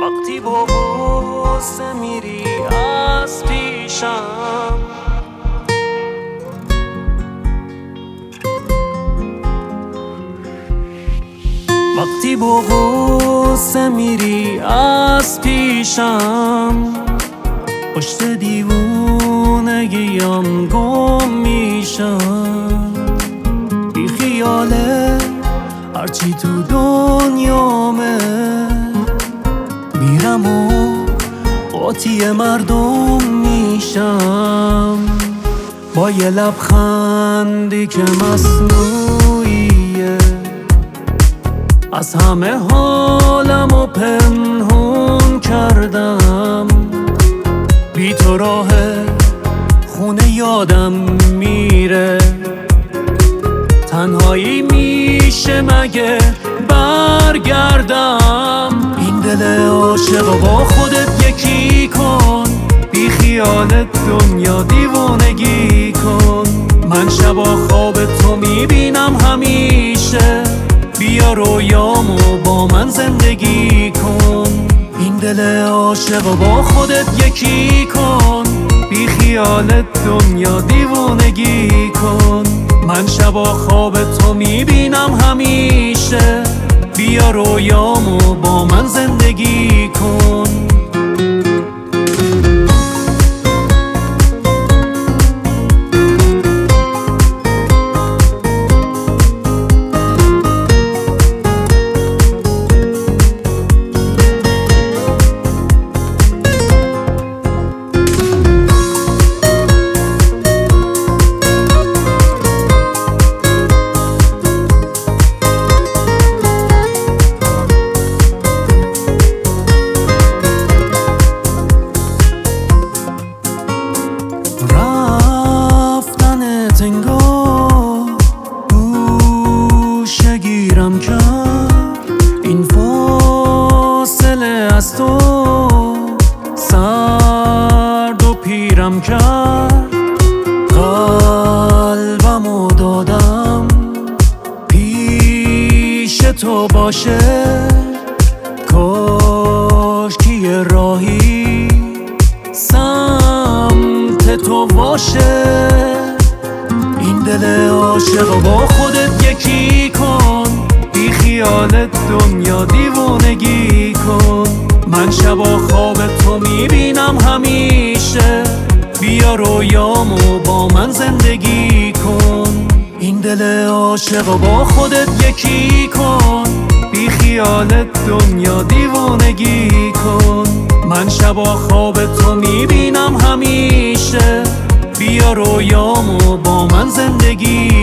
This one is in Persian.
وقتی با غصه میری از پیشم، وقتی با غصه میری از پیشم، پشت دیوونگیم گم میشم. بی خیاله هرچی تو دنیامه، میرم و قاطی مردم میشم. با یه لبخندی که مصنوعیه، از همه حالمو پنهون کردم. بی تو راه خونه یادم میره، تنهایی میشه مگه برگردم. این دل عاشق با خودت یکی کن، بی خیالت دنیا دیوانگی کن. من شبا خواب تو میبینم همیشه، بیا رویامو با من زندگی کن. این دل عاشق با خودت یکی کن، بی خیالت دنیا دیوانگی کن. من شبا خواب تو میبینم همیشه، بیا رویامو با من زندگی کن. انگار گوشه گیرم کرد، این فاصله از تو سرد و پیرم کرد. قلبمو دادم پیش تو باشه، کاش که یه راهی سمت تو باشه. این دل عاشق با خودت یکی کن، بی خیالت دنیا دیوانگی کن. من شبا خواب تو میبینم همیشه، بیا رویامو با من زندگی کن. این دل عاشق با خودت یکی کن، بی خیالت دنیا دیوانگی کن. من شبا خواب تو میبینم همیشه، بیا رویامو با من زندگی